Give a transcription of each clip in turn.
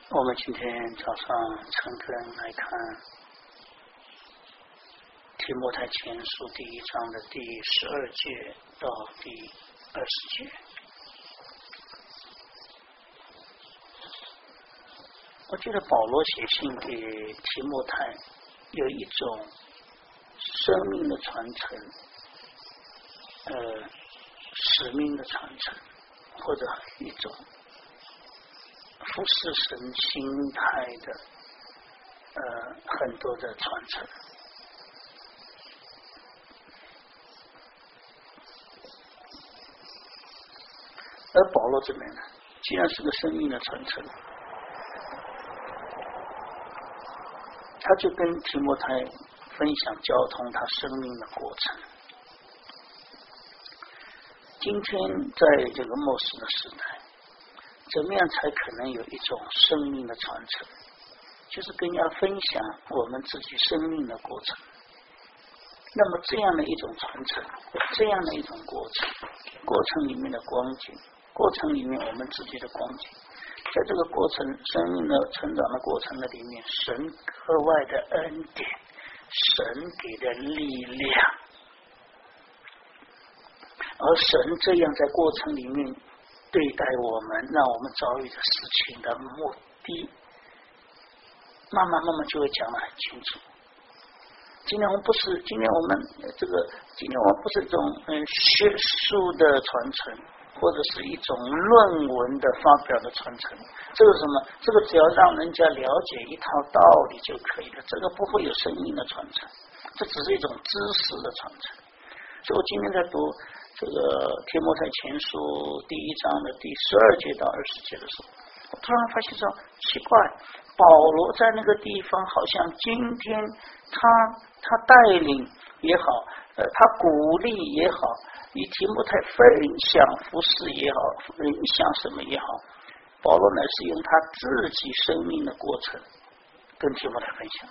我们今天早上诚恳来看提摩太前书第1章的第12节到第20节。我觉得保罗写信给提摩太有一种生命的传承，使命的传承，或者一种服侍神心态的很多的传承。而保罗这边呢，既然是个生命的传承，他就跟提摩太分享交通他生命的过程。今天在这个末世的时代，怎么样才可能有一种生命的传承？就是跟人家分享我们自己生命的过程。那么这样的一种传承，这样的一种过程里面的光景，过程里面我们自己的光景，在这个过程生命的成长的过程的里面，神格外的恩典，神给的力量，而神这样在过程里面对待我们，让我们遭遇的事情的目的，慢慢就会讲得很清楚。今天我们不是一种学术的传承，或者是一种论文的发表的传承。这个什么？这个只要让人家了解一套道理就可以了，这个不会有生命的传承，这只是一种知识的传承。所以我今天在读这个提摩太前书第1章的第12节到20节的时候，我突然发现说奇怪，保罗在那个地方好像今天他带领也好，他鼓励也好，与提摩太分享服事也好，分享什么也好，保罗乃是用他自己生命的过程跟提摩太分享。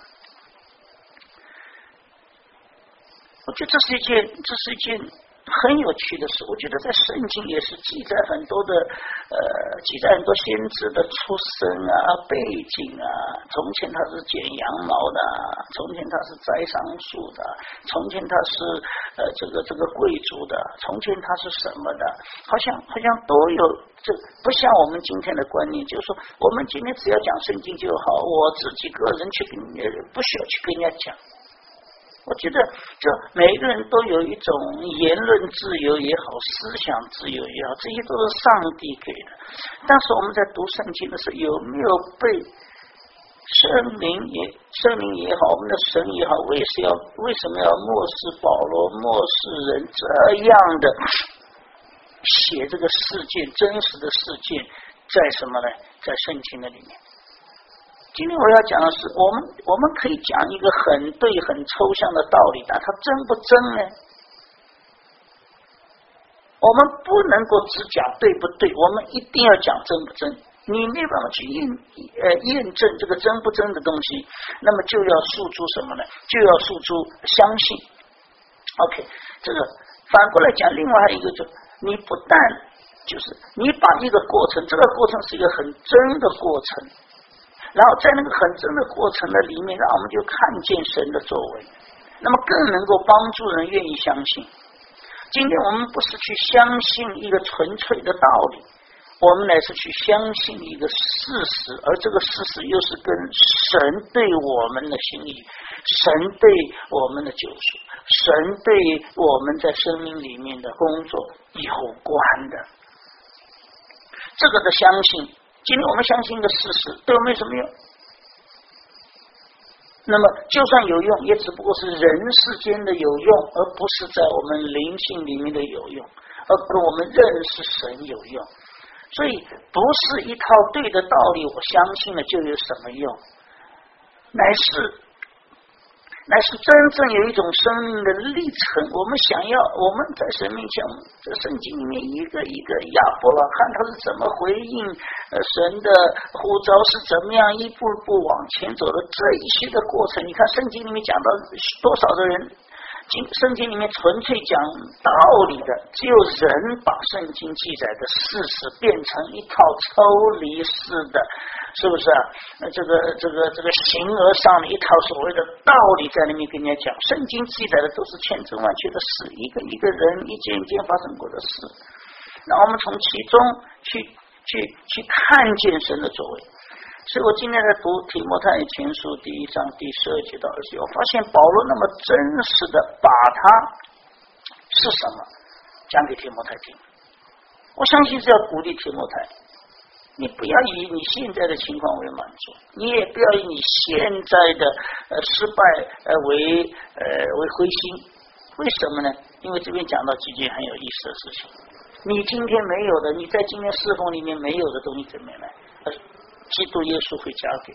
我觉得这是一件很有趣的事。我觉得在圣经也是记载很多先知的出生啊、背景啊。从前他是剪羊毛的，从前他是栽桑树的，从前他是这个贵族的，从前他是什么的，好像都有。这不像我们今天的观念，就是说我们今天只要讲圣经就好，我自己个人不需要去跟人家讲。我觉得这每个人都有一种言论自由也好，思想自由也好，这些都是上帝给的。但是我们在读圣经的时候，有没有被圣灵也好，我们的神也好，为什么要漠视保罗，漠视人这样的写这个事件，真实的事件在什么呢？在圣经的里面。今天我要讲的是，我们可以讲一个很对很抽象的道理，但它真不真呢？我们不能够只讲对不对，我们一定要讲真不真。你没办法去验证这个真不真的东西，那么就要诉诸什么呢？就要诉诸相信。OK， 这个反过来讲，另外还有一个就是你不但就是你把一个过程，这个过程是一个很真的过程。然后在那个很真的过程的里面，让我们就看见神的作为，那么更能够帮助人愿意相信。今天我们不是去相信一个纯粹的道理，我们乃是去相信一个事实，而这个事实又是跟神对我们的心意，神对我们的救赎，神对我们在生命里面的工作有关的。这个的相信，今天我们相信一个事实，对我们有什么用？那么就算有用，也只不过是人世间的有用，而不是在我们灵性里面的有用，而跟我们认识神有用。所以不是一套对的道理，我相信了就有什么用，乃是真正有一种生命的历程。我们在神面前，这圣经里面一个一个亚伯拉罕他是怎么回应神的呼召，是怎么样一步一步往前走的这一些的过程。你看圣经里面讲到多少的人， 圣经里面纯粹讲道理的，只有人把圣经记载的事实变成一套抽离式的，是不是啊？这个形而上的一套所谓的道理在里面跟人家讲，圣经记载的都是千真万确的事，一个一个人一件一件发生过的事，那我们从其中去看见神的作为。所以我今天在读提摩太前书第1章第12节到20节，我发现保罗那么真实的把他是什么讲给提摩太听。我相信是要鼓励提摩太，你不要以你现在的情况为满足，你也不要以你现在的失败为灰心。为什么呢？因为这边讲到几件很有意思的事情。你今天没有的，你在今天侍奉里面没有的东西怎么来？基督耶稣会加给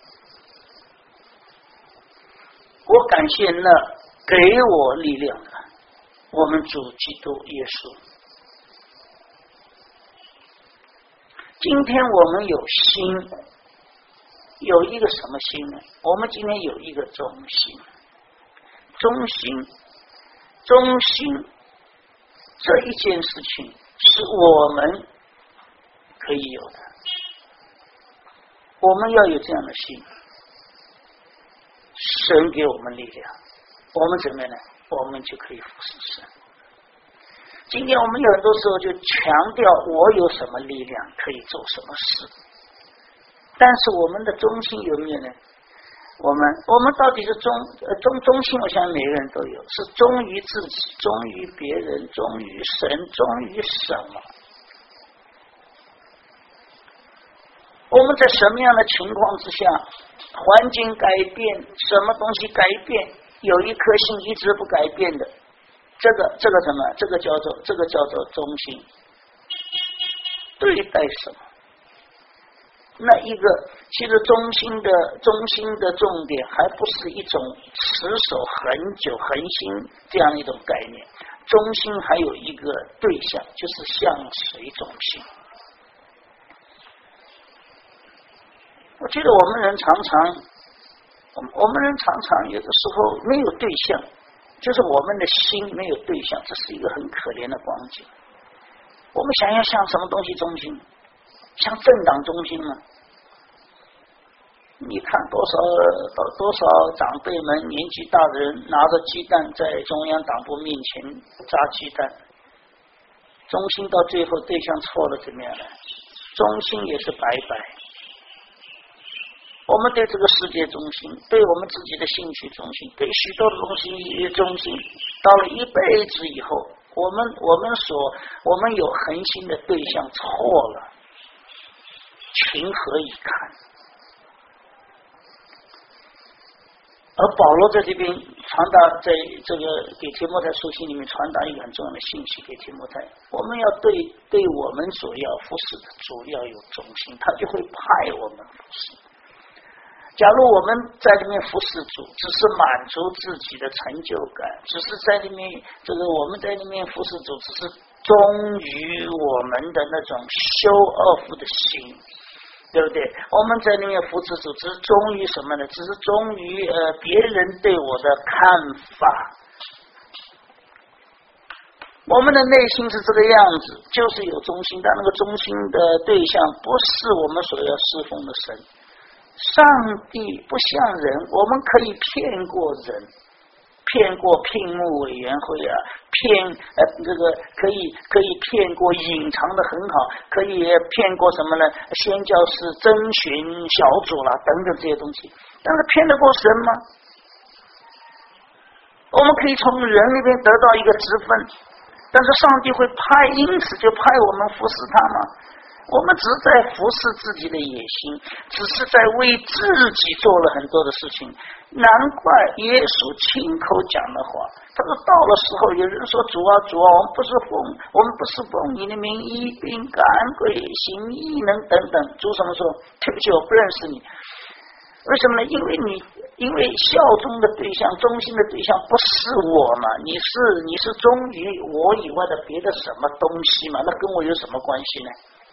我。感谢那给我力量的我们主基督耶稣。今天我们有心，有一个什么心呢？我们今天有一个忠心，忠心这一件事情是我们可以有的。我们要有这样的心，神给我们力量，我们怎么样呢？我们就可以服侍神。今天我们有很多时候就强调我有什么力量可以做什么事，但是我们的忠心有没有呢？我们到底是忠心，我相信每个人都有，是忠于自己，忠于别人，忠于神，忠于什么？我们在什么样的情况之下，环境改变，什么东西改变，有一颗心一直不改变的，这个什么？这个叫做忠心。对待什么？那一个其实忠心的重点，还不是一种持守很久恒心这样一种概念。忠心还有一个对象，就是向谁忠心。我觉得我们人常常有的时候没有对象，就是我们的心没有对象，这是一个很可怜的光景。我们想要向什么东西忠心？向政党忠心吗？你看多少长辈们，年纪大的人拿着鸡蛋在中央党部面前扎鸡蛋，忠心到最后对象错了怎么样呢？忠心也是白白。我们对这个世界忠心，对我们自己的兴趣忠心，对许多的东西忠心，到了一辈子以后，我们有恒心的对象错了，情何以堪？而保罗在这边传达，在这个给提摩太书信里面传达一个很重要的信息给提摩太，我们要对我们所要服侍的主要有忠心，他就会派我们服侍。假如我们在里面服侍主，只是满足自己的成就感，只是在里面我们在里面服侍主，只是忠于我们的那种show off的心，对不对？我们在里面服侍主，只是忠于什么呢？只是忠于别人对我的看法。我们的内心是这个样子，就是有忠心，但那个忠心的对象不是我们所要侍奉的神。上帝不像人，我们可以骗过人，骗过聘牧委员会啊，可以骗过隐藏的很好，可以骗过什么呢？宣教士征询小组啦等等这些东西，但是骗得过神吗？我们可以从人那边得到一个职分，但是上帝会派，因此就派我们服侍他吗？我们只是在服侍自己的野心，只是在为自己做了很多的事情。难怪耶稣亲口讲的话，他说到了时候，有人说主啊主啊，我们不是奉你的名医病赶鬼行异能等等。主什么说？对不起，我不认识你。为什么呢？因为效忠的对象，忠心的对象不是我嘛，你是忠于我以外的别的什么东西嘛？那跟我有什么关系呢？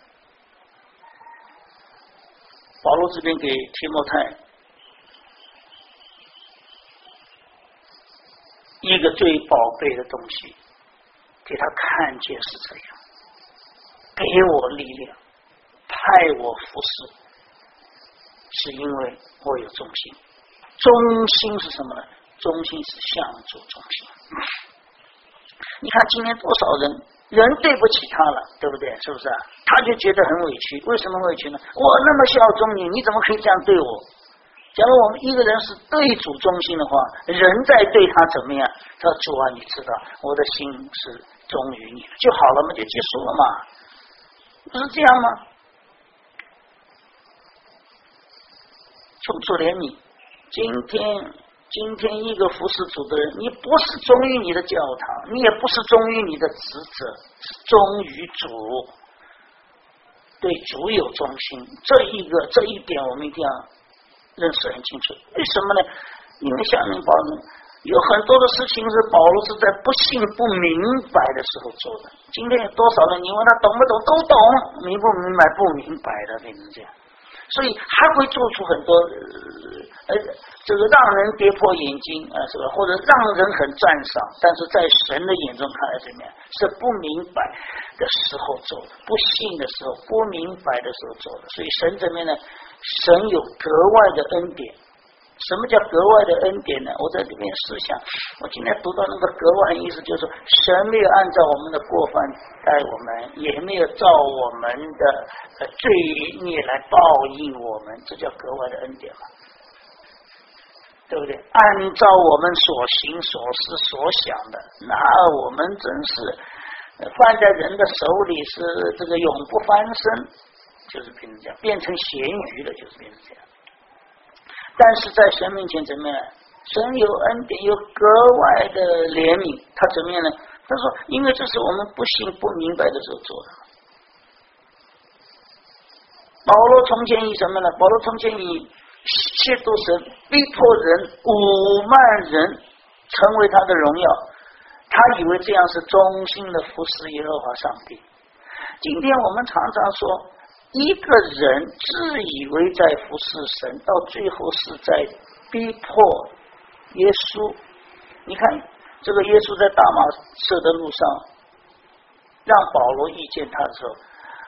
保罗这边给提摩太一个最最宝贝的东西，给他看见是这样，给我力量，派我服侍，是因为我有忠心。忠心是什么呢？忠心是向主忠心。你看今天多少人对不起他了，对不对？是不是啊？他就觉得很委屈。为什么委屈呢？我那么效忠你，你怎么可以这样对我？假如我们一个人是对主忠心的话，人在对他怎么样？他说主啊，你知道我的心是忠于你，就好了嘛，就结束了嘛，不是这样吗？求主怜悯。今天一个服侍主的人，你不是忠于你的教堂，你也不是忠于你的职责，是忠于主，对主有忠心。这一点我们一定要认识很清楚。为什么呢？因为下面保罗有很多的事情是保罗是在不信不明白的时候做的。今天有多少人，你问他懂不懂，都懂，明不明白不明白的，变成这样。所以还会做出很多这个让人跌破眼镜啊，是吧？或者让人很赞赏，但是在神的眼中看来怎么样？是不明白的时候做的，不信的时候，不明白的时候做的。所以神这边呢，神有格外的恩典。什么叫格外的恩典呢？我在这边思想，我今天读到那个格外的意思，就是说神没有按照我们的过犯待我们，也没有照我们的罪孽来报应我们，这叫格外的恩典嘛，对不对？按照我们所行所思所想的，那我们真是放在人的手里是这个永不翻身，就是变成这样，变成咸鱼了，就是变成这样。但是在神面前怎么样？神有恩典，有格外的怜悯，他怎么样呢？他说因为这是我们不信不明白的时候做的。保罗从前以什么呢？保罗从前以亵渎神，逼迫人，侮慢人，成为他的荣耀，他以为这样是忠心的服侍耶和华上帝。今天我们常常说一个人自以为在服侍神，到最后是在逼迫耶稣。你看这个耶稣在大马色的路上让保罗遇见他的时候，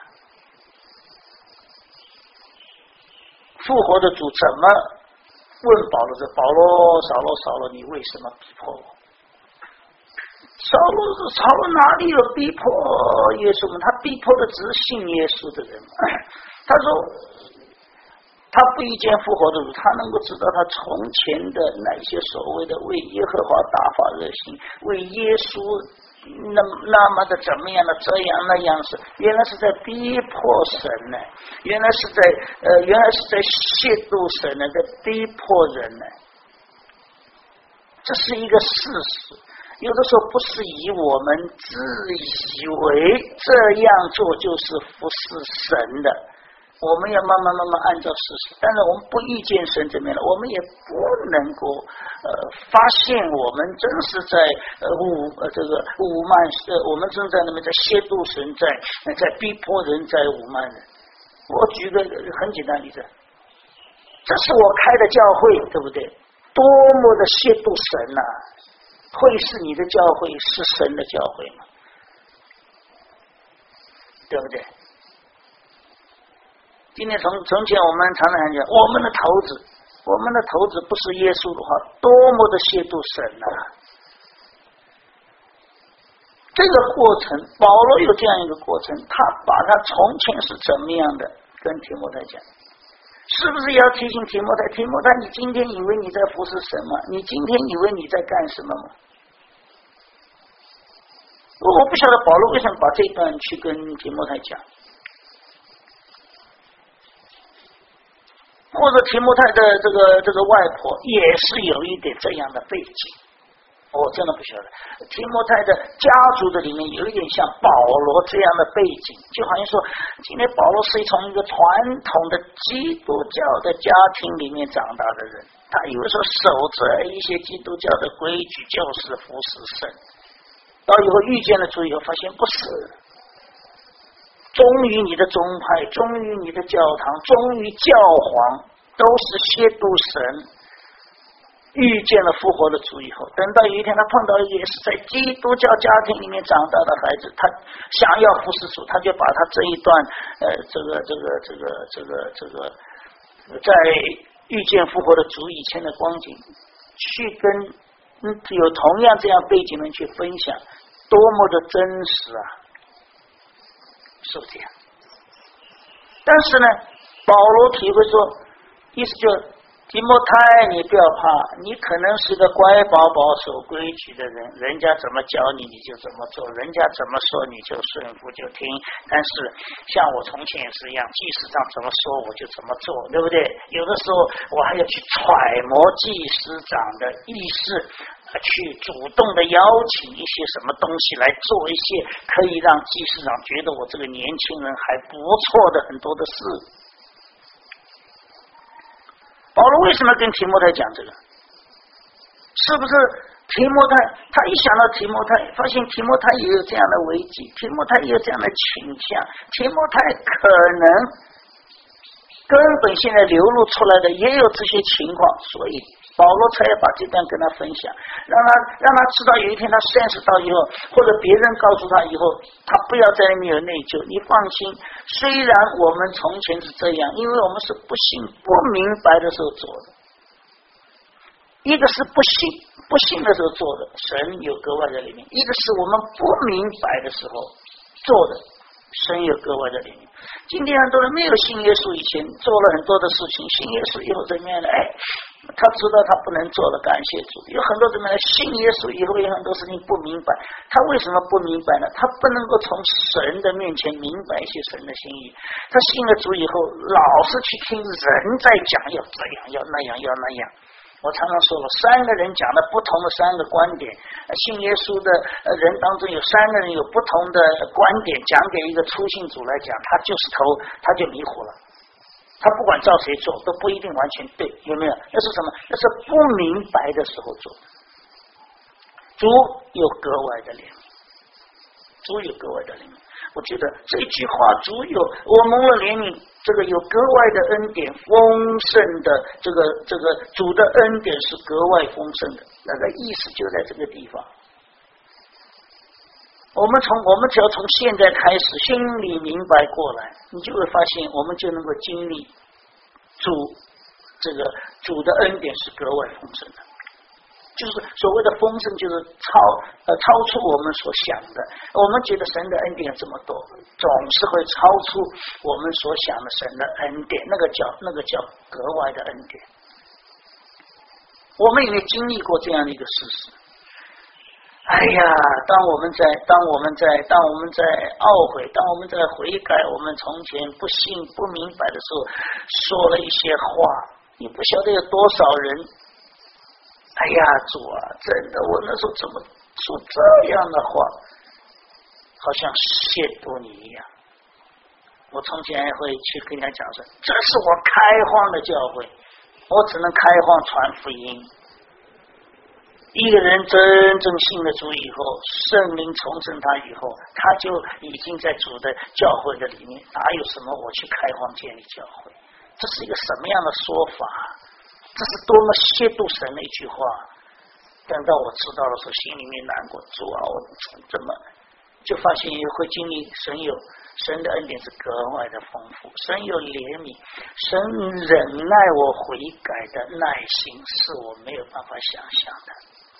复活的主怎么问保罗说：保罗，扫罗，你为什么逼迫我？扫罗哪里有逼迫耶稣呢？他逼迫的只是信耶稣的人。他说他不遇见复活的主，他能够知道他从前的那些所谓的为耶和华大发热心，为耶稣那么的怎么样的这样那样是，原来是在逼迫神呢，原来是在亵渎神呢，在逼迫人呢。这是一个事实。有的时候不是以我们自以为这样做就是服侍神的，我们要慢慢按照事实。但是我们不遇见神这边了，我们也不能够发现我们真是在侮慢我们正在那么在亵渎神，在逼迫人，在侮慢人。我举个很简单的例子，这是我开的教会，对不对？多么的亵渎神啊！会是你的教会是神的教会吗？对不对？今天从前我们常常讲，我们的头子不是耶稣的话，多么的亵渎神啊！这个过程，保罗有这样一个过程，他把他从前是怎么样的跟提摩太讲，是不是要提醒提摩太？提摩太，你今天以为你在服侍神吗？你今天以为你在干什么吗？我不晓得保罗为什么把这段去跟提摩太讲，或者提摩太的这个外婆也是有一点这样的背景，我真的不晓得。提摩太的家族的里面有一点像保罗这样的背景，就好像说今天保罗是从一个传统的基督教的家庭里面长大的人，他以为说守着一些基督教的规矩就是服侍神，到以后遇见了主以后发现不是，忠于你的宗派，忠于你的教堂，忠于教皇，都是亵渎神， 遇见了复活的主以后，等到有一天他碰到一个也是在基督教家庭里面长大的孩子，他想要服侍主，他就把他这一段在遇见复活的主以前的光景，去跟有同样这样背景的人去分享，多么的真实啊！是不是这样？但是呢，保罗体会说，意思就提摩太，你不要怕，你可能是个乖宝宝、守规矩的人，人家怎么教你你就怎么做，人家怎么说你就顺服就听。但是像我从前也是一样，祭司长怎么说我就怎么做，对不对？有的时候我还要去揣摩祭司长的意思，去主动的邀请一些什么东西来做一些可以让祭司长觉得我这个年轻人还不错的很多的事。保罗为什么跟提摩太讲这个？是不是提摩太他一想到提摩太，发现提摩太也有这样的危机，提摩太也有这样的倾向，提摩太可能根本现在流露出来的也有这些情况，所以保罗才要把这段跟他分享，让他知道有一天他sense到以后，或者别人告诉他以后，他不要在里面有内疚。你放心，虽然我们从前是这样，因为我们是不信不明白的时候做的，一个是不信的时候做的，神有格外在里面；一个是我们不明白的时候做的，神有格外在里面。今天很多人没有信耶稣以前做了很多的事情，信耶稣以后怎么样呢？他知道他不能做了，感谢主。有很多怎么样信耶稣以后有很多事情不明白，他为什么不明白呢？他不能够从神的面前明白一些神的心意。他信了主以后，老是去听人在讲要这样要那样要那样。我常常说了，三个人讲的不同的三个观点，信耶稣的人当中有三个人有不同的观点，讲给一个初信主来讲，他就是头，他就迷糊了。他不管照谁做都不一定完全对，有没有？那是什么？那是不明白的时候做。主有格外的怜悯，主有格外的怜悯。我觉得这句话，主有我蒙了怜悯，这个有格外的恩典，丰盛的这个主的恩典是格外丰盛的，那个意思就在这个地方。我们只要从现在开始心里明白过来，你就会发现我们就能够经历主的恩典是格外丰盛的，就是所谓的丰盛，就是超出我们所想的。我们觉得神的恩典这么多，总是会超出我们所想的神的恩典，那个叫格外的恩典。我们也经历过这样的一个事实。哎呀，当我们在懊悔，当我们在悔改，我们从前不信不明白的时候，说了一些话，你不晓得有多少人。哎呀，主啊，真的，我那时候怎么说这样的话，好像亵渎你一样。我从前会去跟人家讲说，这是我开荒的教会，我只能开荒传福音。一个人真正信了主以后，圣灵重生他以后，他就已经在主的教会的里面，哪有什么我去开荒建立教会？这是一个什么样的说法？这是多么亵渎神的一句话。等到我知道的时候，心里面难过，主啊，我怎么就发现会经历神的恩典是格外的丰富，神有怜悯，神忍耐我悔改的耐心是我没有办法想象的。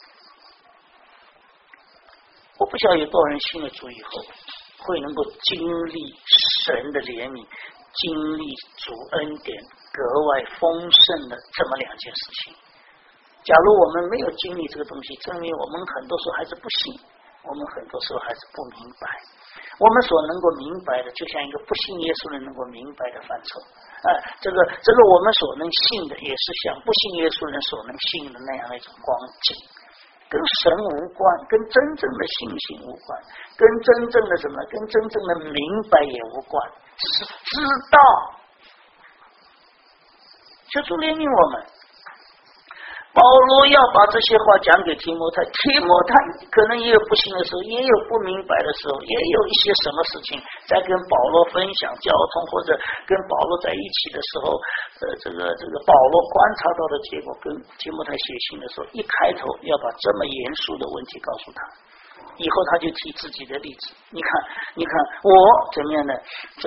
我不晓得有多少人信了主以后会能够经历神的怜悯，经历主恩典格外丰盛的这么两件事情。假如我们没有经历这个东西，证明我们很多时候还是不信，我们很多时候还是不明白。我们所能够明白的，就像一个不信耶稣人能够明白的范畴。这个我们所能信的，也是像不信耶稣人所能信的那样的一种光景。跟神无关，跟真正的信心无关，跟真正的什么，跟真正的明白也无关，只是知道。求主怜悯我们。 保罗要把这些话讲给提摩太，提摩太可能也有不信的时候，也有不明白的时候，也有一些什么事情在跟保罗分享交通，或者跟保罗在一起的时候，这个保罗观察到的结果，跟提摩太写信的时候，一开头要把这么严肃的问题告诉他，以后他就提自己的例子。你看我怎么样呢？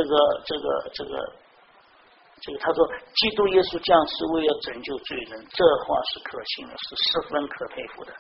他说基督耶稣降世为要拯救罪人，这话是可信的，是十分可佩服的。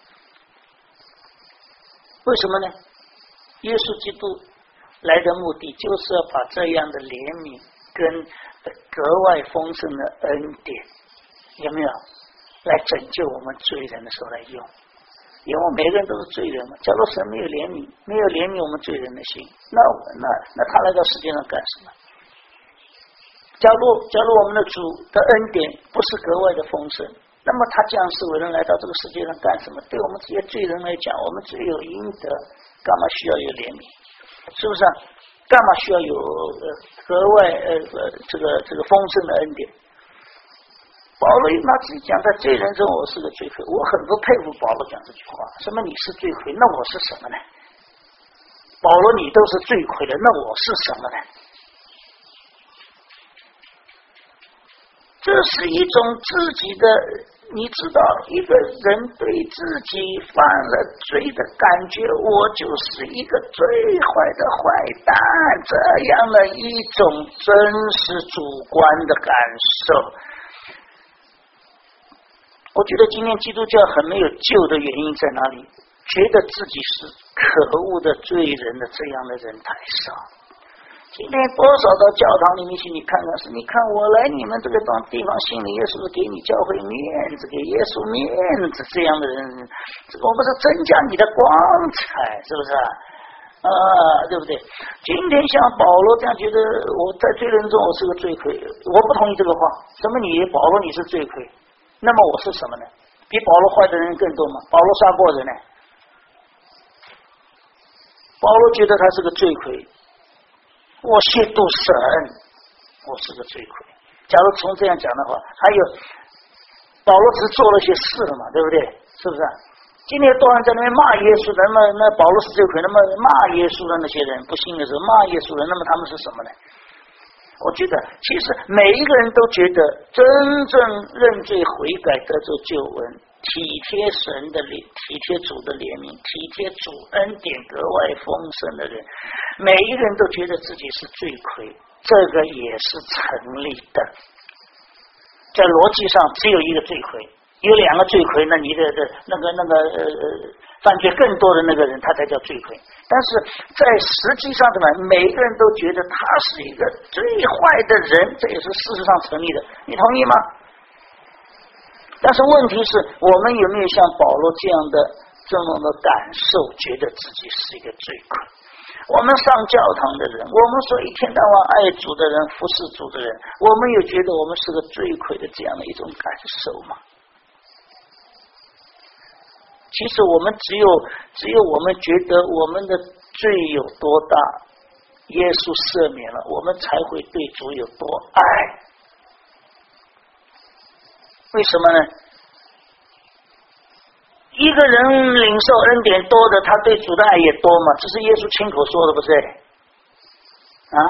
为什么呢？耶稣基督来的目的就是要把这样的怜悯跟格外丰盛的恩典，有没有来拯救我们罪人的时候来用？因为每个人都是罪人嘛，假如神没有怜悯我们罪人的心，那他来到世界上干什么？假如我们的主的恩典不是格外的丰盛，那么他降世为人来到这个世界上干什么？对我们这些罪人来讲，我们罪有应得，干嘛需要有怜悯？是不是啊？干嘛需要有格外这个丰盛的恩典？保罗他自己讲，在罪人中我是个罪魁，我很不佩服保罗讲这句话。什么你是罪魁，那我是什么呢？保罗你都是罪魁的，那我是什么呢？这是一种自己的，你知道，一个人对自己犯了罪的感觉，我就是一个最坏的坏蛋，这样的一种真实主观的感受。我觉得今天基督教很没有救的原因在哪里？觉得自己是可恶的罪人的这样的人太少。今天多少到教堂里面去，你看看是，你看我来你们这个地方信了耶稣，给你教会面子，给耶稣面子，这样的人，这个我们是增加你的光彩，是不是啊？对不对？今天像保罗这样觉得我在罪人中我是个罪魁，我不同意这个话。什么你保罗你是罪魁，那么我是什么呢？比保罗坏的人更多吗？保罗杀过人呢。保罗觉得他是个罪魁。我亵渎神，我是个罪魁。假如从这样讲的话，还有保罗只做了些事了嘛，对不对？是不是？今天多人在那边骂耶稣，那保罗是罪魁，那么骂耶稣的那些人不信的时候骂耶稣的，那么他们是什么呢？我觉得其实每一个人都觉得真正认罪悔改得着救恩，体贴神的体贴主的怜悯，体贴主恩典格外丰盛的人，每一个人都觉得自己是罪魁，这个也是成立的。在逻辑上只有一个罪魁，有两个罪魁，那你的犯罪更多的那个人他才叫罪魁。但是在实际上怎么，每一个人都觉得他是一个最坏的人，这也是事实上成立的，你同意吗？但是问题是我们有没有像保罗这样的这么的感受，觉得自己是一个罪魁？我们上教堂的人，我们说一天到晚爱主的人，服侍主的人，我们有觉得我们是个罪魁的这样的一种感受吗？其实我们只有我们觉得我们的罪有多大，耶稣赦免了，我们才会对主有多爱。为什么呢？一个人领受恩典多的，他对主的爱也多嘛，这是耶稣亲口说的，不是啊？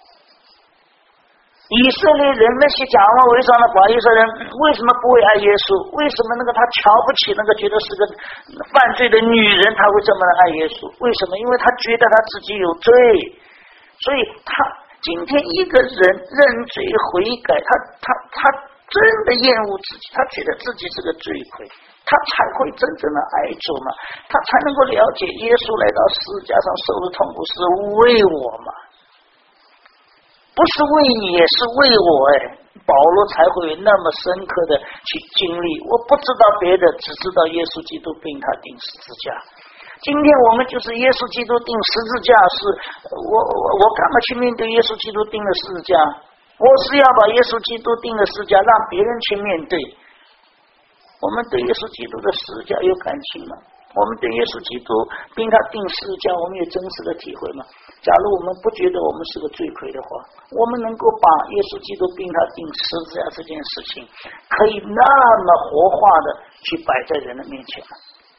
以色列人那些假冒伪善的法利赛人为什么不会爱耶稣？为什么那个他瞧不起那个觉得是个犯罪的女人，他会这么的爱耶稣？为什么？因为他觉得他自己有罪，所以他今天一个人认罪悔改，他真的厌恶自己，他觉得自己是个罪魁，他才会真正的爱主嘛，他才能够了解耶稣来到十字架上受的痛苦是为我嘛，不是为你，也是为我。保罗才会那么深刻的去经历。我不知道别的，只知道耶稣基督被他钉十字架。今天我们就是耶稣基督钉十字架，是我干嘛去面对耶稣基督钉的十字架？我是要把耶稣基督钉的十字架让别人去面对。我们对耶稣基督的十字架有感情吗？ 我们对耶稣基督并他定十字架，我们有真实的体会吗？假如我们不觉得我们是个罪魁的话，我们能够把耶稣基督并他定十字架这件事情，可以那么活化的去摆在人的面前吗？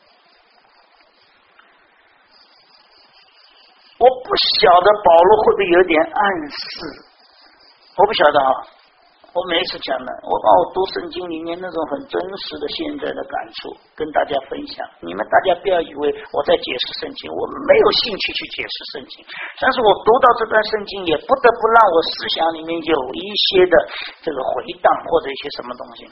我不晓得保罗会不会有点暗示，我不晓得啊。我每一次讲的，我把我读圣经里面那种很真实的现在的感触跟大家分享。你们大家不要以为我在解释圣经，我没有兴趣去解释圣经，但是我读到这段圣经也不得不让我思想里面有一些的这个回荡或者一些什么东西。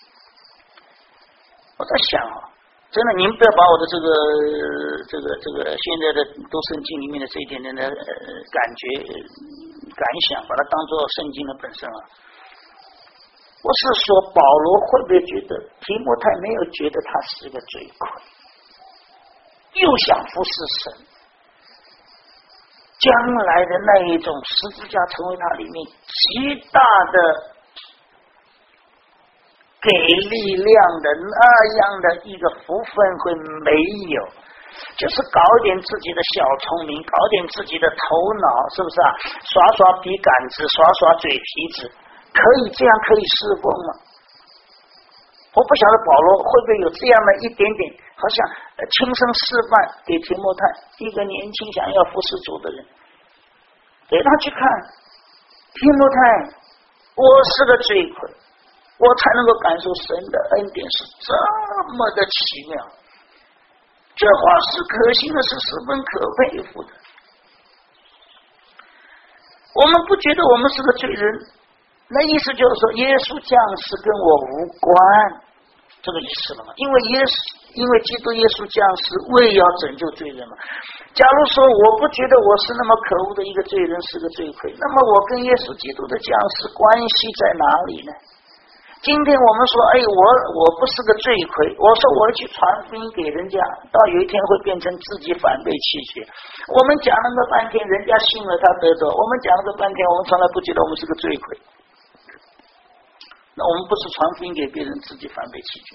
我在想啊，真的，您不要把我的这个现在的读圣经里面的这一点点的感觉感想，把它当作圣经的本身啊。我是说，保罗会不会觉得提摩太没有觉得他是个罪魁，又想服侍神，将来的那一种十字架成为他里面极大的给力量的那样的一个福分会没有，就是搞点自己的小聪明，搞点自己的头脑，是不是啊？耍耍笔杆子，耍耍嘴皮子。可以这样可以侍奉吗？我不晓得保罗会不会有这样的一点点，好像亲身示范给提摩太，一个年轻想要服侍主的人，给他去看，提摩太，我是个罪魁，我才能够感受神的恩典是这么的奇妙，这话是可信的，是十分可佩服的。我们不觉得我们是个罪人，那意思就是说，耶稣降世跟我无关，这个意思了吗？因为基督耶稣降世为要拯救罪人嘛。假如说我不觉得我是那么可恶的一个罪人，是个罪魁，那么我跟耶稣基督的降世关系在哪里呢？今天我们说，我不是个罪魁，我说我去传福音给人家，到有一天会变成自己反被弃绝。我们讲了个半天，人家信了他得着；我们讲了个半天，我们从来不觉得我们是个罪魁。那我们不是传福音给别人，自己反被弃绝。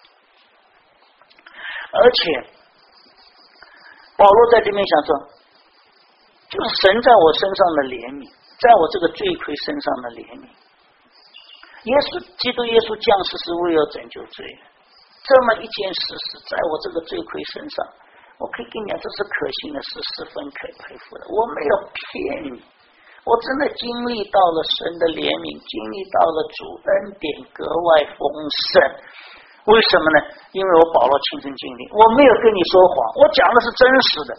而且保罗在这边想说，就是神在我身上的怜悯，在我这个罪魁身上的怜悯。基督耶稣降世是为了拯救罪人，这么一件事实在我这个罪魁身上，我可以跟你讲，这是可信的，是十分可佩服的。我没有骗你，我真的经历到了神的怜悯，经历到了主恩典格外丰盛。为什么呢？因为我保罗亲身经历，我没有跟你说谎，我讲的是真实的。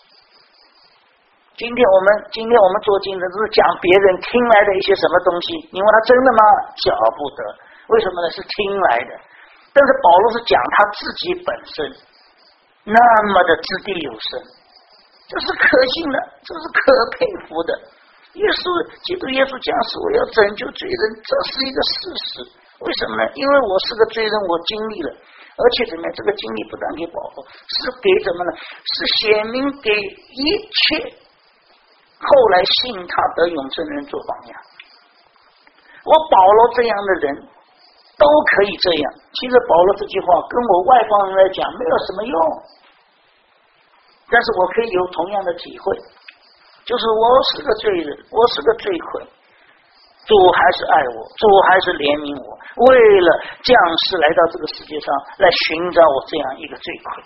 今天我们做经的都是讲别人听来的一些什么东西，你问他真的吗？晓不得。为什么呢？是听来的。但是保罗是讲他自己本身那么的掷地有声，这是可信的，这是可佩服的。基督耶稣降世为要拯救罪人，这是一个事实。为什么呢？因为我是个罪人，我经历了，而且怎么样？这个经历不但给保罗，是给什么呢？是显明给一切后来信他得永生的人做榜样。我保罗这样的人都可以这样。其实保罗这句话跟我外邦人来讲没有什么用，但是我可以有同样的体会，就是我是个罪人，我是个罪魁，主还是爱我，主还是怜悯我，为了降世来到这个世界上来寻找我这样一个罪魁。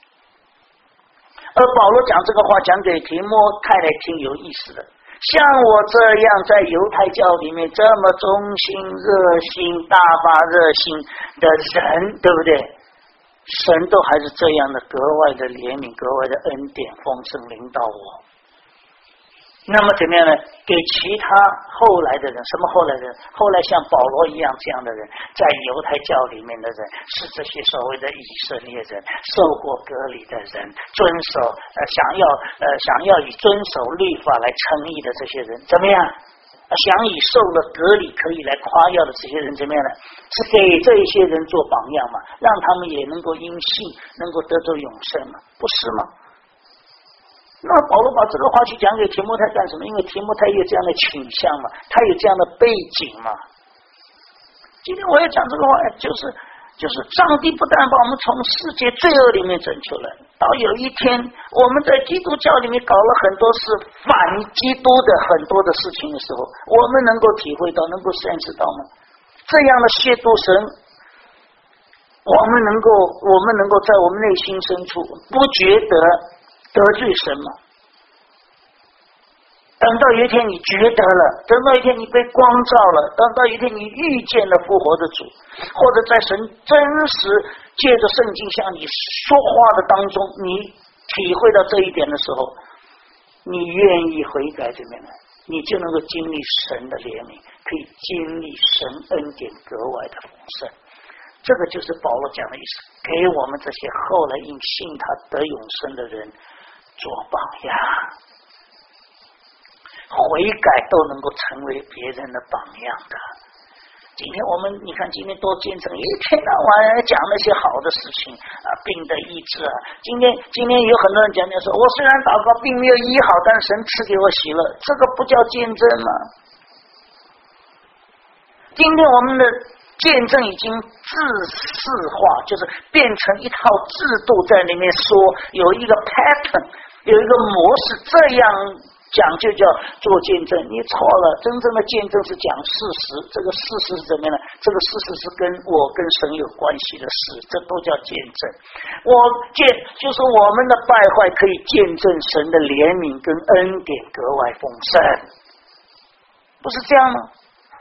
而保罗讲这个话讲给提摩太来听有意思的，像我这样在犹太教里面这么忠心热心大发热心的人，对不对？神都还是这样的格外的怜悯，格外的恩典丰盛领导我。那么怎么样呢？给其他后来的人，什么后来的人？后来像保罗一样这样的人，在犹太教里面的人，是这些所谓的以色列人，受过割礼的人，遵守想要以遵守律法来称义的这些人，怎么样？想以受了割礼可以来夸耀的这些人，怎么样呢？是给这些人做榜样嘛，让他们也能够因信能够得着永生嘛，不是吗？那保罗把这个话去讲给提摩太干什么？因为提摩太有这样的倾向嘛，他有这样的背景嘛。今天我要讲这个话，就是就是上帝不但把我们从世界罪恶里面拯救了，到有一天我们在基督教里面搞了很多是反基督的很多的事情的时候，我们能够体会到，能够认识到吗？这样的亵渎神，我们能够在我们内心深处不觉得得罪神吗？等到有一天你觉得了，等到一天你被光照了，等到一天你遇见了复活的主，或者在神真实借着圣经向你说话的当中，你体会到这一点的时候，你愿意悔改这边呢，你就能够经历神的怜悯，可以经历神恩典格外的丰盛。这个就是保罗讲的意思，给我们这些后来因信他得永生的人做榜样，悔改都能够成为别人的榜样的。今天我们你看，今天多见证，一天到晚讲那些好的事情啊，病的医治啊。今天有很多人讲说，我虽然祷告并没有医好，但神赐给我喜乐，这个不叫见证吗？今天我们的见证已经制式化，就是变成一套制度在里面说，有一个 pattern， 有一个模式，这样讲就叫做见证。你错了，真正的见证是讲事实，这个事实是怎么样呢？这个事实是跟神有关系的事，这都叫见证。就是我们的败坏可以见证神的怜悯跟恩典格外丰盛，不是这样吗？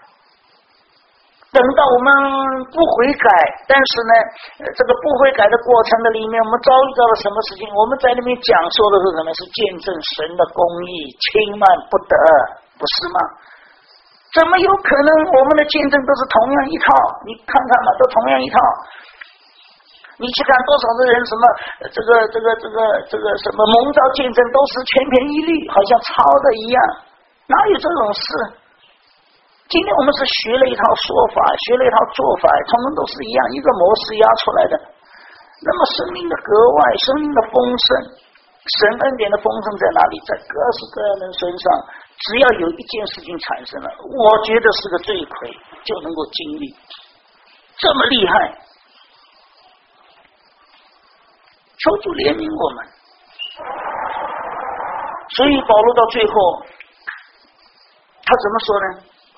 等到我们不悔改，但是呢，这个不悔改的过程的里面，我们遭遇到了什么事情？我们在里面讲说的是什么？是见证神的公义，轻慢不得，不是吗？怎么有可能我们的见证都是同样一套？你看看嘛，都同样一套。你去看多少的人，什么这个什么蒙召见证都是全篇一律，好像抄的一样，哪有这种事？今天我们是学了一套说法，学了一套做法，统统都是一样，一个模式压出来的。那么生命的格外，生命的丰盛，神恩典的丰盛在哪里？在各式各样的人身上，只要有一件事情产生了，我觉得是个罪魁，就能够经历这么厉害。求主怜悯我们。所以保罗到最后，他怎么说呢？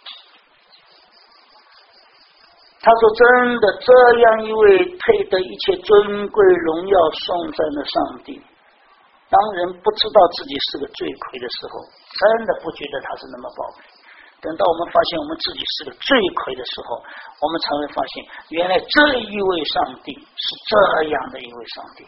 他说真的，这样一位配得一切尊贵荣耀颂赞的上帝，当人不知道自己是个罪魁的时候，真的不觉得他是那么宝贝。等到我们发现我们自己是个罪魁的时候，我们才会发现原来这一位上帝是这样的一位上帝。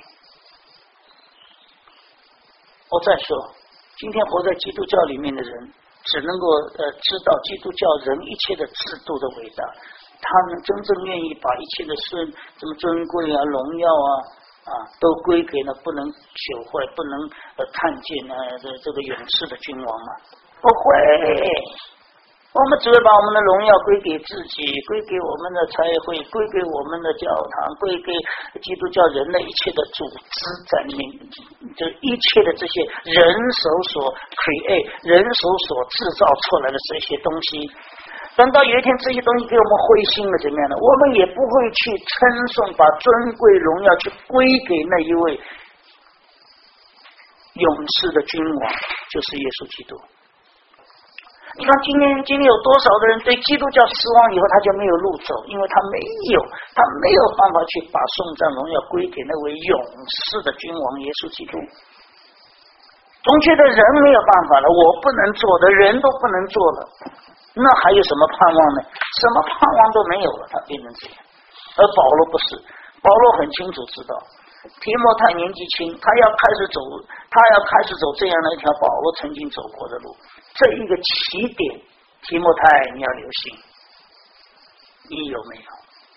我再说，今天活在基督教里面的人只能够知道基督教人一切的制度的伟大，他们真正愿意把一切的什么尊贵啊、荣耀都归给了不能朽坏、不能看见这个永世的君王吗？不会，我们只会把我们的荣耀归给自己，归给我们的财会，归给我们的教堂，归给基督教人的一切的组织在里面，就一切的这些人手所 create、人手所制造出来的这些东西。等到有一天这些东西给我们灰心了怎么样呢？我们也不会去称颂，把尊贵荣耀去归给那一位永世的君王，就是耶稣基督。你看今天有多少的人对基督教失望以后，他就没有路走，因为他没有办法去把颂赞荣耀归给那位永世的君王耶稣基督。总觉得人没有办法了，我不能做的，人都不能做了，那还有什么盼望呢？什么盼望都没有了，他变成这样。而保罗不是，保罗很清楚知道，提摩太年纪轻，他要开始走这样的一条保罗曾经走过的路。这一个起点，提摩太你要留心，你有没有？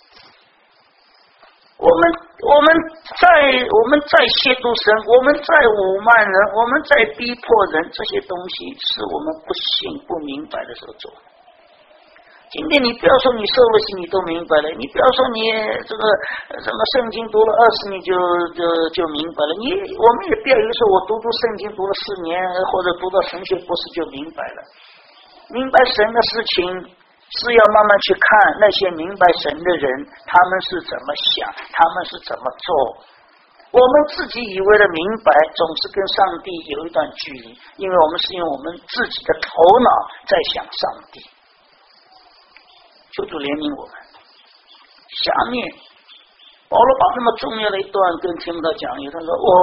我们在亵渎神，我们在侮慢人，我们在逼迫人，这些东西是我们不信不明白的时候做的。今天你不要说你受了洗你都明白了，你不要说你这个什么圣经读了20年就明白了，我们也不要有说我读圣经读了4年或者读到神学博士就明白了。明白神的事情是要慢慢去看那些明白神的人，他们是怎么想，他们是怎么做。我们自己以为的明白，总是跟上帝有一段距离，因为我们是用我们自己的头脑在想上帝。求主怜悯我们。下面保罗把那么重要的一段跟提摩太讲，他说我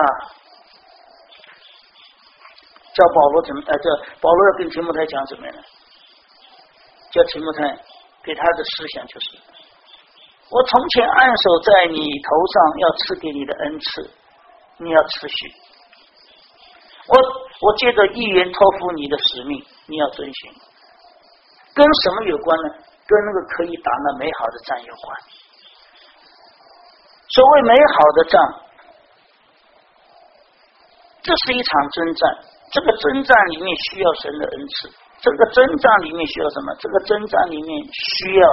叫保罗怎么这保罗要跟提摩太讲什么呢？叫提摩太给他的思想就是，我从前按手在你头上要赐给你的恩赐，你要持续。我借着预言托付你的使命，你要遵循。跟什么有关呢？跟那个可以打那美好的仗有关。所谓美好的仗，这是一场征战，这个征战里面需要神的恩赐，这个征战里面需要什么？这个征战里面需要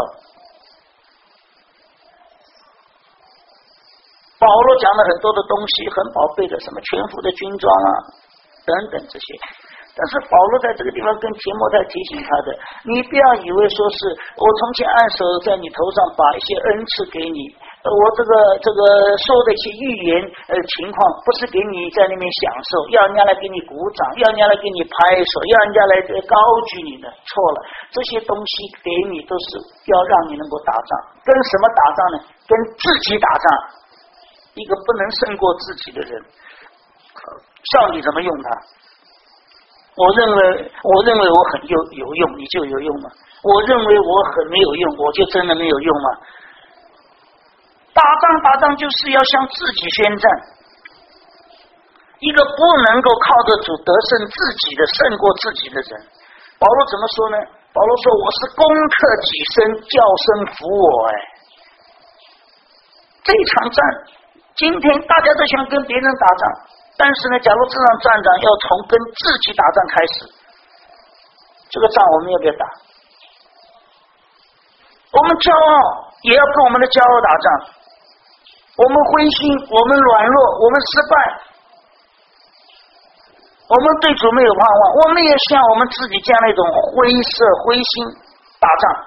保罗讲了很多的东西，很宝贝的，什么全副的军装啊等等这些。但是保罗在这个地方跟提摩太提醒他的，你不要以为说是我从前按手在你头上把一些恩赐给你，我这个说的一些预言情况，不是给你在那边享受，要人家来给你鼓掌，要人家来给你拍手，要人家来高举你的。错了，这些东西给你都是要让你能够打仗。跟什么打仗呢？跟自己打仗。一个不能胜过自己的人，上帝怎么用他？我认为我很有用，你就有用吗？我认为我很没有用，我就真的没有用吗？打仗就是要向自己宣战。一个不能够靠着主得胜自己的，胜过自己的人，保罗怎么说呢？保罗说我是攻克己身，叫声服我。这场战今天大家都想跟别人打仗，但是呢，假如这场战场要从跟自己打仗开始，这个仗我们要不要打？我们骄傲也要跟我们的骄傲打仗，我们灰心，我们软弱，我们失败，我们对主没有盼望，我们也像我们自己这样的一种灰色灰心打仗。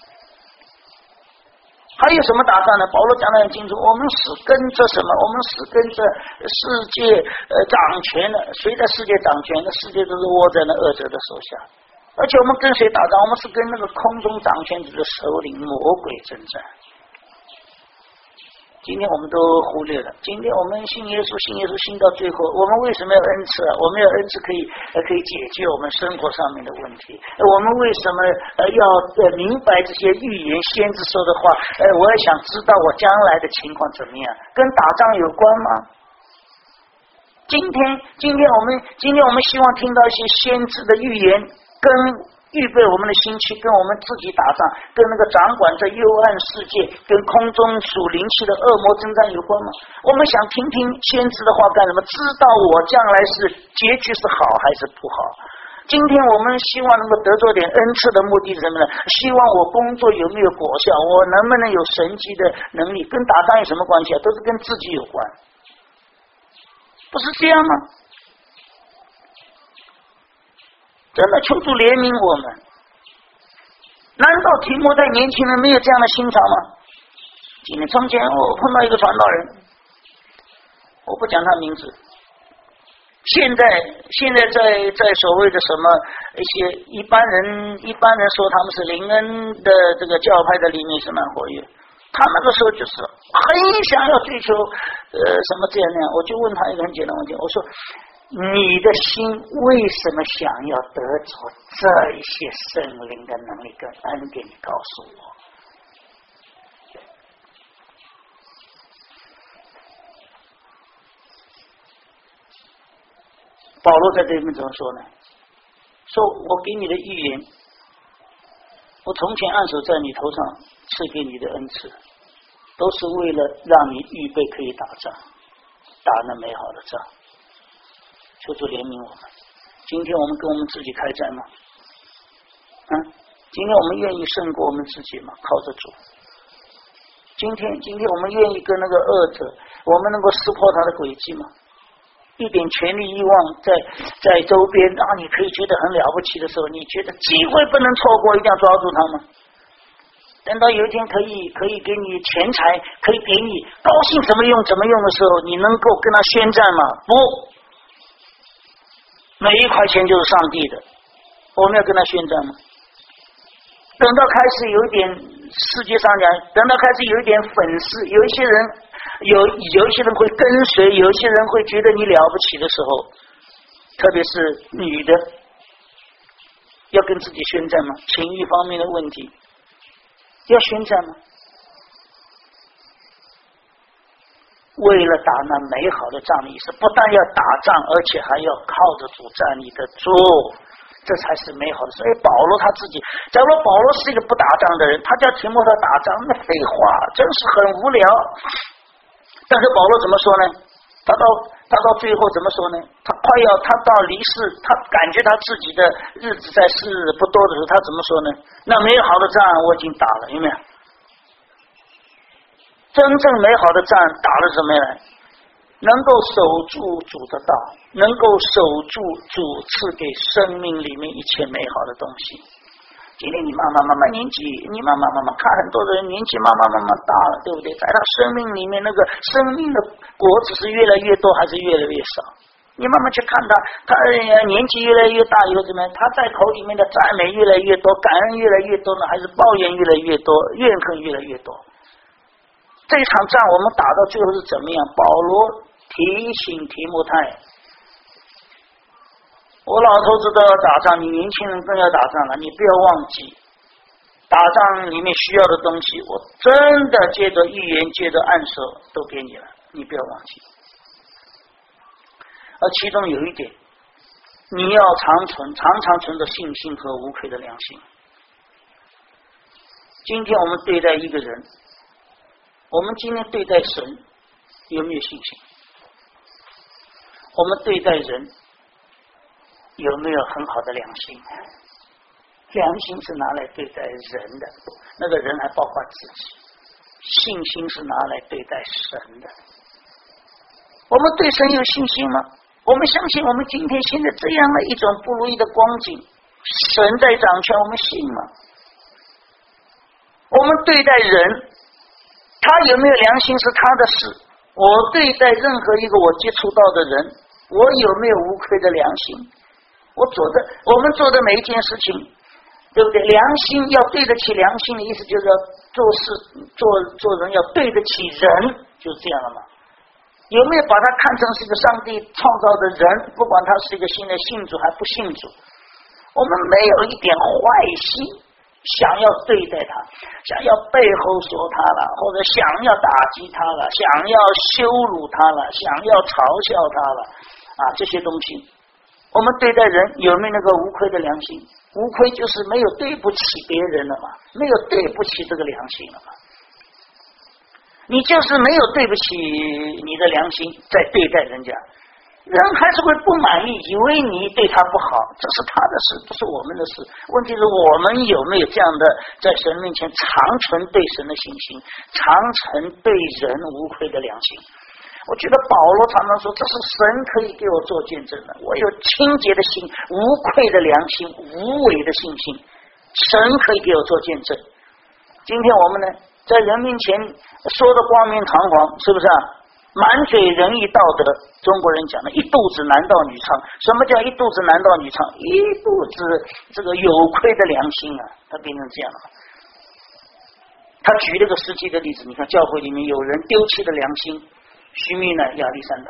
还有什么打仗呢？保罗讲得很清楚，我们是跟着什么？我们是跟着世界掌权的，谁在世界掌权的？世界都是握在那恶者的手下。而且我们跟谁打仗？我们是跟那个空中掌权者的首领魔鬼征战。今天我们都忽略了。今天我们信耶稣信到最后，我们为什么要恩赐啊？我们要恩赐可以解决我们生活上面的问题。我们为什么要明白这些预言先知说的话？我也想知道我将来的情况怎么样，跟打仗有关吗？今天我们希望听到一些先知的预言，跟预备我们的心去跟我们自己打仗，跟那个掌管着幽暗世界，跟空中属灵气的恶魔征战有关吗？我们想听听先知的话干什么？知道我将来是结局是好还是不好。今天我们希望能够得着点恩赐的目的是什么呢？希望我工作有没有果效，我能不能有神迹的能力，跟打仗有什么关系啊？都是跟自己有关，不是这样吗？真的求主怜悯我们。难道提摩太年轻人没有这样的心肠吗？今天从前我碰到一个传道人，我不讲他名字，现在在所谓的什么一些一般人说他们是灵恩的这个教派的里面是蛮活跃，他那个时候就是很想要追求什么这样那样。我就问他一个很简单的问题，我说你的心为什么想要得着这一些圣灵的能力跟恩典？你告诉我。保罗在这里面怎么说呢？说我给你的预言，我从前按手在你头上赐给你的恩赐，都是为了让你预备可以打仗，打那美好的仗。求主怜悯我们。今天我们跟我们自己开战吗？今天我们愿意胜过我们自己吗？靠着主。今天我们愿意跟那个恶者，我们能够识破他的诡计吗？ 一点权利欲望在周边你可以觉得很了不起的时候，你觉得机会不能错过，一定要抓住它吗？等到有一天可以给你钱财，可以给你高兴怎么用的时候，你能够跟他宣战吗？不，每一块钱就是上帝的，我们要跟他宣战吗？等到开始有一点世界上讲，等到开始有一点粉丝，有一些人会跟随，有一些人会觉得你了不起的时候，特别是女的，要跟自己宣战吗？情欲方面的问题要宣战吗？为了打那美好的仗义，是不但要打仗，而且还要靠着主站立的住，这才是美好的。所以保罗他自己，假如保罗是一个不打仗的人，他叫提摩太打仗，那废话，真是很无聊。但是保罗怎么说呢？他到最后怎么说呢？他到离世，他感觉他自己的日子在世不多的时候，他怎么说呢？那美好的仗我已经打了，有没有？真正美好的仗打了什么呢？能够守住主的道，能够守住主赐给生命里面一切美好的东西。今天你慢慢年纪，你慢慢看很多人年纪慢慢大了，对不对？在他生命里面那个生命的果子是越来越多还是越来越少？你慢慢去看他年纪越来越大以后怎么样？他在口里面的赞美越来越多，感恩越来越多呢，还是抱怨越来越多，怨恨越来越多？这场仗我们打到最后是怎么样？保罗提醒提摩太，我老头子都要打仗，你年轻人更要打仗了，你不要忘记打仗里面需要的东西，我真的借着预言借着暗示都给你了，你不要忘记。而其中有一点，你要常常存着信心和无愧的良心。今天我们对待一个人，我们今天对待神有没有信心？我们对待人有没有很好的良心？良心是拿来对待人的，那个人还包括自己。信心是拿来对待神的。我们对神有信心吗？我们相信我们今天现在这样的一种不如意的光景，神在掌权，我们信吗？我们对待人，他有没有良心是他的事。我对待任何一个我接触到的人，我有没有无愧的良心？我们做的每一件事情，对不对？良心要对得起良心的意思，就是要做事做人要对得起人，就是这样了嘛。有没有把他看成是一个上帝创造的人，不管他是一个现在信主还不信主，我们没有一点坏心，想要对待他，想要背后说他了，或者想要打击他了，想要羞辱他了，想要嘲笑他了这些东西，我们对待人有没有那个无愧的良心？无愧就是没有对不起别人了嘛，没有对不起这个良心了嘛。你就是没有对不起你的良心在对待人家，人还是会不满意，以为你对他不好，这是他的事，不是我们的事。问题是我们有没有这样的在神面前常存对神的信心，常存对人无愧的良心？我觉得保罗常常说，这是神可以给我做见证的，我有清洁的心，无愧的良心，无伪的信心，神可以给我做见证。今天我们呢，在人面前说的光明堂皇，是不是满嘴仁义道德，中国人讲的一肚子男盗女娼。什么叫一肚子男盗女娼？一肚子这个有亏的良心他变成这样了。他举了个实际的例子，你看教会里面有人丢弃的良心，须弥呢亚历山大，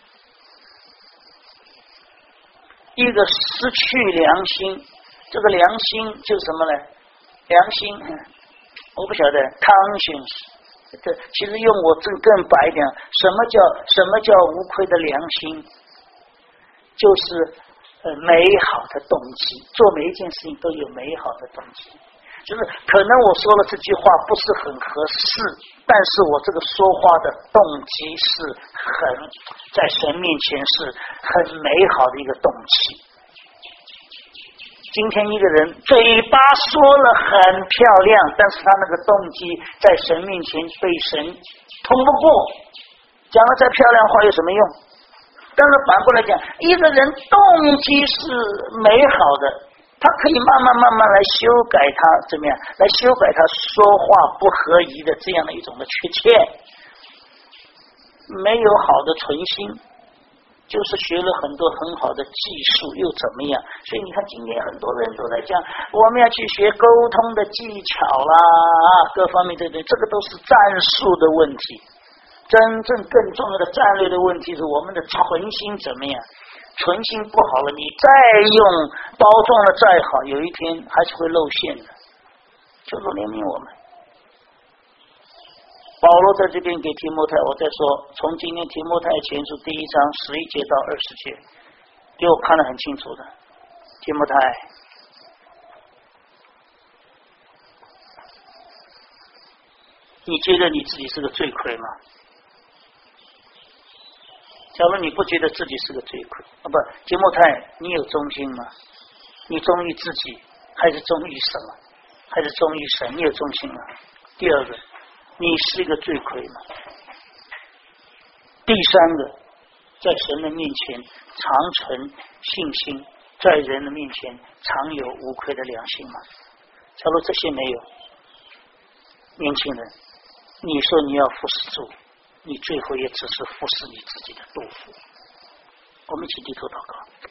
一个失去良心，这个良心就是什么呢？良心我不晓得conscience，这其实用我更白一点，什么叫无愧的良心？就是美好的动机，做每一件事情都有美好的动机。就是可能我说了这句话不是很合适，但是我这个说话的动机是在神面前是很美好的一个动机。今天一个人嘴巴说了很漂亮，但是他那个动机在神面前被神通不过，讲了再漂亮话有什么用？ 当然反过来讲，一个人动机是美好的，他可以慢慢来修改他怎么样，来修改他说话不合宜的这样的一种的缺陷。没有好的存心，就是学了很多很好的技术又怎么样？所以你看今天很多人都在讲我们要去学沟通的技巧啦，各方面这个都是战术的问题。真正更重要的战略的问题是我们的存心怎么样？存心不好了，你再用包装的再好，有一天还是会露馅的。就是怜悯我们。保罗在这边给提摩太，我再说，从今天提摩太前书第1章11节到20节，给我看得很清楚的。提摩太，你觉得你自己是个罪魁吗？假如你不觉得自己是个罪魁不，提摩太，你有忠心吗？你忠于自己，还是忠于什么？还是忠于神？你有忠心吗？第二个，你是一个罪魁吗？第三个，在神的面前常存信心，在人的面前常有无愧的良心吗？假如这些没有，年轻人，你说你要服侍主，你最后也只是服侍你自己的肚腹。我们一起低头祷告。